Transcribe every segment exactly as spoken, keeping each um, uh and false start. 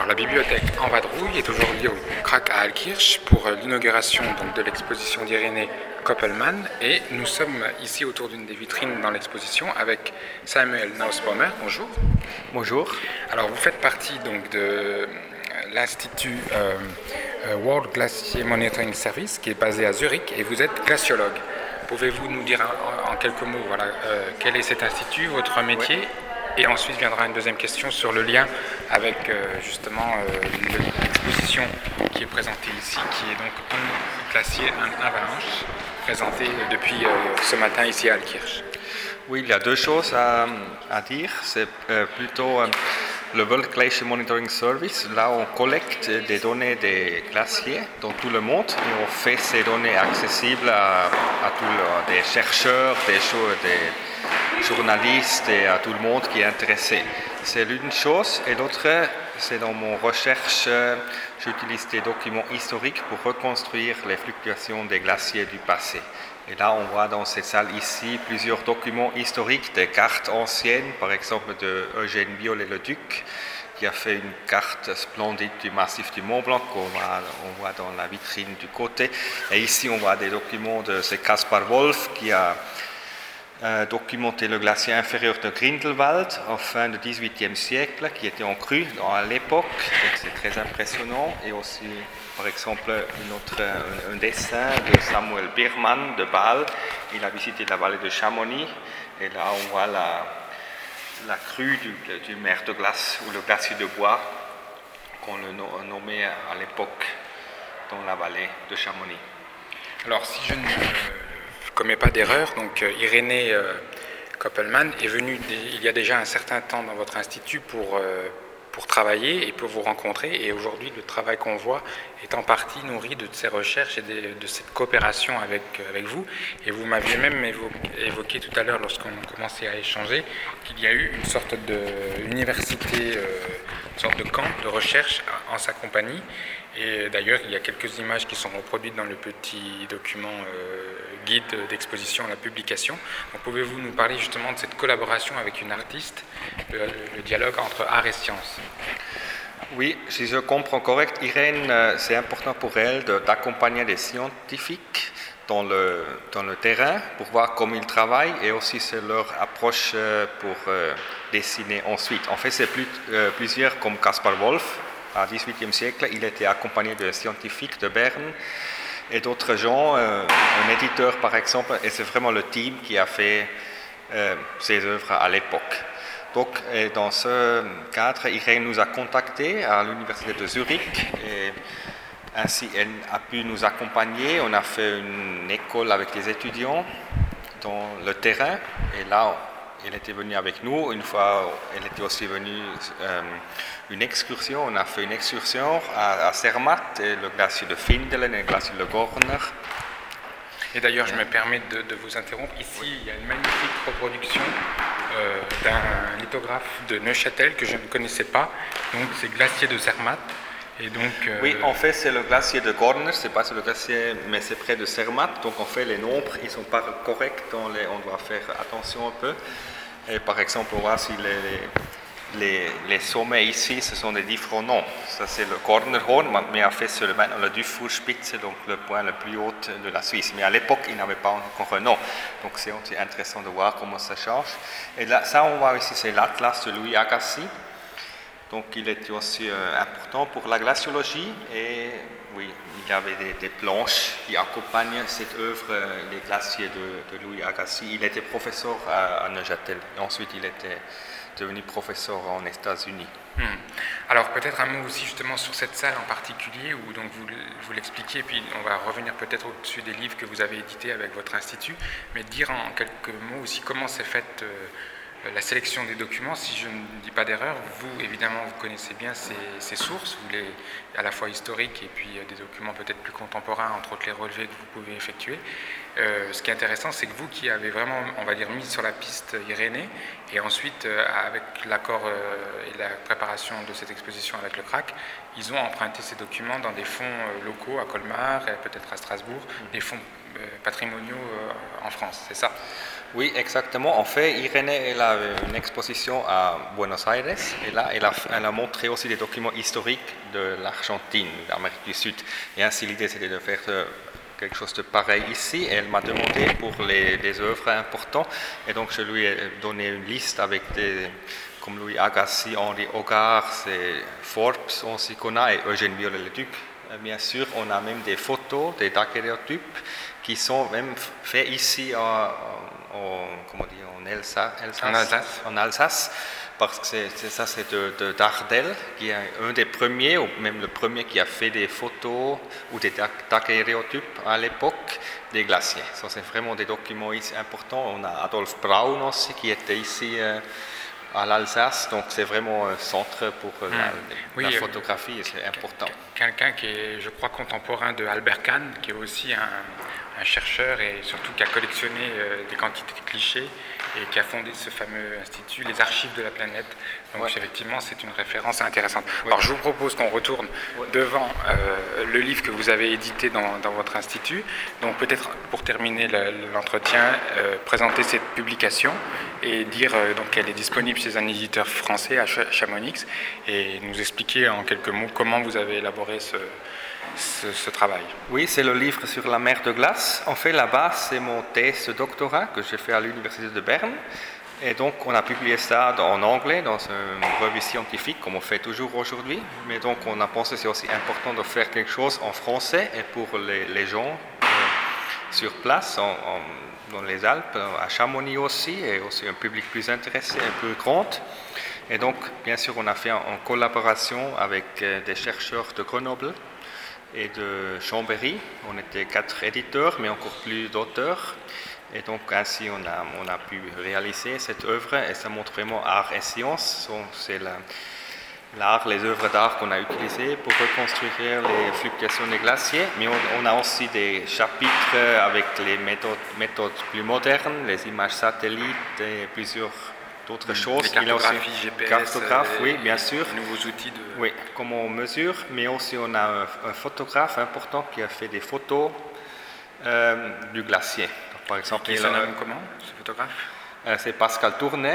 Alors la bibliothèque en Vadrouille est aujourd'hui au Crac à Altkirch pour l'inauguration donc, de l'exposition d'Irénée Koppelmann et nous sommes ici autour d'une des vitrines dans l'exposition avec Samuel Nausbaumer. Bonjour. Bonjour. Alors vous faites partie donc de l'Institut euh, World Glacier Monitoring Service qui est basé à Zurich et vous êtes glaciologue. Pouvez-vous nous dire en, en quelques mots voilà, euh, quel est cet institut, votre métier oui. Et ensuite viendra une deuxième question sur le lien avec euh, justement euh, l'exposition qui est présentée ici, qui est donc un glacier, un avalanche, présenté depuis euh, ce matin ici à Altkirch. Oui, il y a deux choses à, à dire. C'est euh, plutôt euh, le World Glacier Monitoring Service. Là, on collecte des données des glaciers dans tout le monde et on fait ces données accessibles à, à tous les chercheurs, des, des journalistes et à tout le monde qui est intéressé. C'est l'une chose. Et l'autre, c'est dans mon recherche, euh, j'utilise des documents historiques pour reconstruire les fluctuations des glaciers du passé. Et là, on voit dans cette salle ici plusieurs documents historiques, des cartes anciennes, par exemple de Eugène Viollet-le-Duc, qui a fait une carte splendide du massif du Mont Blanc qu'on voit, on voit dans la vitrine du côté. Et ici, on voit des documents de c'est Caspar Wolf qui a euh, documenté le glacier inférieur de Grindelwald en fin du dix-huitième siècle, qui était en crue à l'époque. C'est très impressionnant. Et aussi, par exemple, une autre, un, un dessin de Samuel Biermann de Bâle. Il a visité la vallée de Chamonix. Et là, on voit la, la crue du, du mer de glace, ou le glacier de bois, qu'on le nommait à l'époque dans la vallée de Chamonix. Alors, si je ne commets pas d'erreur, donc Irénée euh, Koppelmann est venue des, il y a déjà un certain temps dans votre institut pour... Euh, pour travailler et pour vous rencontrer. Et aujourd'hui, le travail qu'on voit est en partie nourri de ces recherches et de, de cette coopération avec, avec vous. Et vous m'aviez même évoqué, évoqué tout à l'heure, lorsqu'on commençait à échanger, qu'il y a eu une sorte d'université, euh, une sorte de camp de recherche en sa compagnie. Et d'ailleurs, il y a quelques images qui sont reproduites dans le petit document euh, guide d'exposition à la publication. Donc, pouvez-vous nous parler justement de cette collaboration avec une artiste, le, le dialogue entre art et science? Oui, si je comprends correct, Irène, c'est important pour elle de, d'accompagner des scientifiques dans le, dans le terrain pour voir comment ils travaillent et aussi c'est leur approche pour euh, dessiner ensuite. En fait, c'est plus, euh, plusieurs comme Caspar Wolf. Au dix-huitième siècle, il était accompagné de scientifiques de Berne et d'autres gens, euh, un éditeur par exemple, et c'est vraiment le team qui a fait euh, ces œuvres à l'époque. Donc, et dans ce cadre, Irène nous a contactés à l'université de Zurich et ainsi elle a pu nous accompagner. On a fait une école avec des étudiants dans le terrain et là, elle était venue avec nous. Une fois, elle était aussi venue euh, une excursion. On a fait une excursion à, à Zermatt, et le glacier de Findelen et le glacier de Gorner. Et d'ailleurs, je me permets de, de vous interrompre. Ici, oui. Il y a une magnifique reproduction euh, d'un lithographe de Neuchâtel que je ne connaissais pas. Donc, c'est glacier de Zermatt. Et donc, euh... oui, en fait, c'est le glacier de Gorner, c'est pas sur le glacier, mais c'est près de Zermatt. Donc, en fait, les nombres, ils sont pas corrects. Dans les, on doit faire attention un peu. Et par exemple, on voit si les, les, les sommets ici, ce sont des différents noms. Ça, c'est le Gornerhorn, mais en fait, c'est le, maintenant le Dufourspitze, donc le point le plus haut de la Suisse. Mais à l'époque, il n'avait pas encore un nom. Donc, c'est aussi intéressant de voir comment ça change. Et là, ça, on voit ici, c'est l'Atlas de Louis Agassiz. Donc, il était aussi euh, important pour la glaciologie. Et oui, il y avait des, des planches qui accompagnent cette œuvre, euh, les glaciers de, de Louis Agassiz. Il était professeur à, à Neuchâtel. Et ensuite, il était devenu professeur en États-Unis. Hmm. Alors, peut-être un mot aussi justement sur cette salle en particulier, où donc vous, vous l'expliquez, et puis on va revenir peut-être au-dessus des livres que vous avez édités avec votre institut, mais dire en quelques mots aussi comment s'est faite euh, la sélection des documents. Si je ne dis pas d'erreur, vous, évidemment, vous connaissez bien ces, ces sources, vous les, à la fois historiques et puis euh, des documents peut-être plus contemporains, entre autres les relevés que vous pouvez effectuer. Euh, ce qui est intéressant, c'est que vous qui avez vraiment, on va dire, mis sur la piste Irénée, et ensuite, euh, avec l'accord euh, et la préparation de cette exposition avec le Crac, ils ont emprunté ces documents dans des fonds euh, locaux à Colmar et peut-être à Strasbourg, mmh. des fonds euh, patrimoniaux euh, en France, c'est ça? Oui, exactement. En fait, Irénée, elle a une exposition à Buenos Aires et là, elle a, elle a montré aussi des documents historiques de l'Argentine, de l'Amérique du Sud. Et ainsi, l'idée, c'était de faire euh, quelque chose de pareil ici. Et elle m'a demandé pour les, les œuvres importantes. Et donc, je lui ai donné une liste avec des, comme Louis Agassiz, Henri Hogarth, et Forbes aussi qu'on a, et Eugène Viollet-le-Duc. Bien sûr, on a même des photos, des daguerréotypes qui sont même faits ici en, en, comment dire, en Elsa, Elsace, en Alsace. En Alsace, parce que c'est, c'est ça, c'est de, de Dardel, qui est un des premiers, ou même le premier qui a fait des photos ou des daguerréotypes à l'époque des glaciers. Ça, c'est vraiment des documents ici importants. On a Adolphe Braun aussi qui était ici euh, à l'Alsace, donc c'est vraiment un centre pour euh, la, oui, la photographie, et c'est important. Quelqu'un qui est, je crois, contemporain de Albert Kahn, qui est aussi un, un chercheur et surtout qui a collectionné euh, des quantités de clichés et qui a fondé ce fameux institut, les Archives de la planète. Donc ouais. Effectivement, c'est une référence intéressante. Ouais. Alors je vous propose qu'on retourne ouais. devant euh, le livre que vous avez édité dans, dans votre institut. Donc peut-être pour terminer le, l'entretien, euh, présenter cette publication et dire euh, donc qu'elle est disponible chez un éditeur français à Chamonix et nous expliquer en quelques mots comment vous avez élaboré ce, ce, ce travail. Oui, c'est le livre sur la mer de glace. En fait, là-bas, c'est mon thèse de doctorat que j'ai fait à l'Université de Berne. Et donc, on a publié ça en anglais dans une revue scientifique, comme on fait toujours aujourd'hui. Mais donc, on a pensé que c'est aussi important de faire quelque chose en français et pour les, les gens euh, sur place, en, en, dans les Alpes, à Chamonix aussi, et aussi un public plus intéressé, un peu grand. Et donc, bien sûr, on a fait en collaboration avec des chercheurs de Grenoble et de Chambéry. On était quatre éditeurs, mais encore plus d'auteurs. Et donc, ainsi, on a, on a pu réaliser cette œuvre, et ça montre vraiment art et science. C'est la, l'art, les œuvres d'art qu'on a utilisées pour reconstruire les fluctuations des glaciers. Mais on, on a aussi des chapitres avec les méthodes, méthodes plus modernes, les images satellites et plusieurs d'autres choses. Les cartographies, G P S, cartographes, euh, oui, bien sûr. Nouveaux outils de... Oui, comment on mesure, mais aussi on a un, un photographe important qui a fait des photos euh, du glacier. Donc, par exemple, qui se nomme comment, ce photographe euh, C'est Pascal Tourner,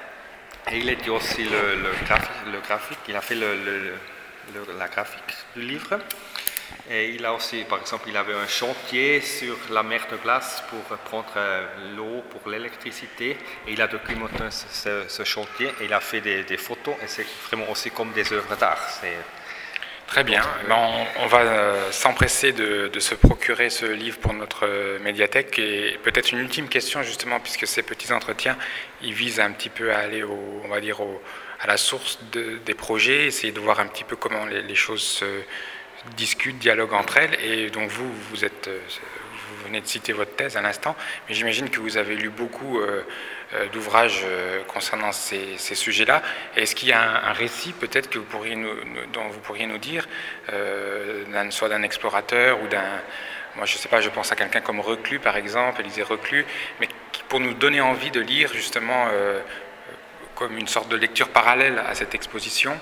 et il était aussi le, le, graphique, le graphique, il a fait le, le, le, la graphique du livre. Et il a aussi, par exemple, il avait un chantier sur la mer de glace pour prendre l'eau pour l'électricité. Et il a documenté ce, ce chantier et il a fait des, des photos. Et c'est vraiment aussi comme des œuvres d'art. C'est... Très bien. Ben on, on va euh, s'empresser de, de se procurer ce livre pour notre euh, médiathèque. Et peut-être une ultime question, justement, puisque ces petits entretiens, ils visent un petit peu à aller, au, on va dire, au, à la source de, des projets, essayer de voir un petit peu comment les, les choses se discutent, dialoguent entre elles. Et donc vous, vous êtes, vous venez de citer votre thèse à l'instant, mais j'imagine que vous avez lu beaucoup euh, d'ouvrages euh, concernant ces, ces sujets-là. Est-ce qu'il y a un, un récit peut-être que vous pourriez nous, dont vous pourriez nous dire, euh, d'un, soit d'un explorateur ou d'un... Moi, je ne sais pas, je pense à quelqu'un comme Reclus, par exemple, Élisée Reclus, mais qui, pour nous donner envie de lire, justement, euh, comme une sorte de lecture parallèle à cette exposition.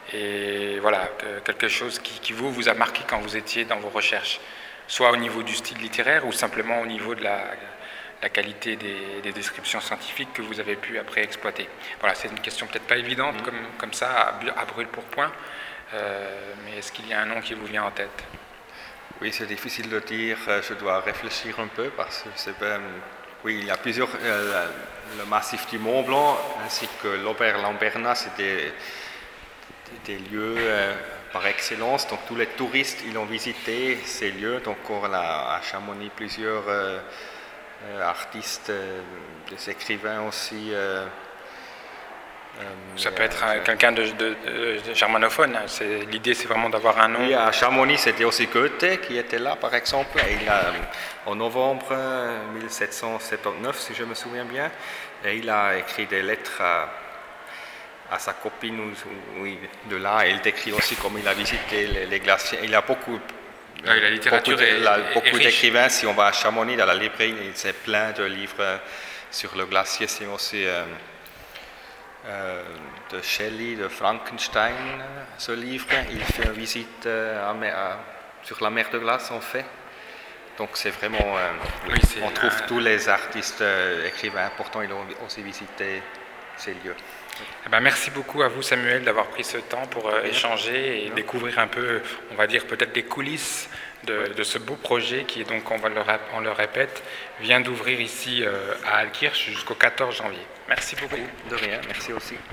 Et voilà, quelque chose qui, qui vous, vous a marqué quand vous étiez dans vos recherches, soit au niveau du style littéraire ou simplement au niveau de la, la qualité des, des descriptions scientifiques que vous avez pu après exploiter. Voilà, c'est une question peut-être pas évidente mmh. comme, comme ça, à, à brûle pour point, euh, mais est-ce qu'il y a un nom qui vous vient en tête ? Oui, c'est difficile de dire, je dois réfléchir un peu parce que c'est ben, oui, il y a plusieurs, euh, le massif du Mont Blanc ainsi que l'Oberlamberna, c'est des des lieux euh, par excellence, donc tous les touristes ils ont visité ces lieux, donc on a à Chamonix plusieurs euh, euh, artistes, euh, des écrivains aussi. Euh, euh, Ça peut être euh, quelqu'un de, de, de germanophone, c'est, l'idée c'est vraiment d'avoir un nom. Oui, à Chamonix c'était aussi Goethe qui était là par exemple, et il a, en novembre dix-sept cent soixante-dix-neuf si je me souviens bien, et il a écrit des lettres à à sa copine, oui, de là, et il décrit aussi comment il a visité les, les glaciers. Il a beaucoup, oui, la littérature beaucoup, de, est, la, est, beaucoup est d'écrivains. Si on va à Chamonix, dans la librairie, c'est plein de livres sur le glacier. C'est aussi euh, euh, de Shelley, de Frankenstein, ce livre. Il fait une visite euh, à, à, sur la mer de glace, en fait. Donc c'est vraiment, euh, oui, Oui, c'est on trouve un- tous les artistes, euh, écrivains importants, ils ont aussi visité ces lieux. Eh ben, merci beaucoup à vous Samuel d'avoir pris ce temps pour euh, rien. échanger et Non. découvrir un peu, on va dire peut-être des coulisses de, de ce beau projet qui est donc, on, va le, rap- on le répète, vient d'ouvrir ici euh, à Altkirch jusqu'au quatorze janvier. Merci beaucoup. De rien, merci aussi.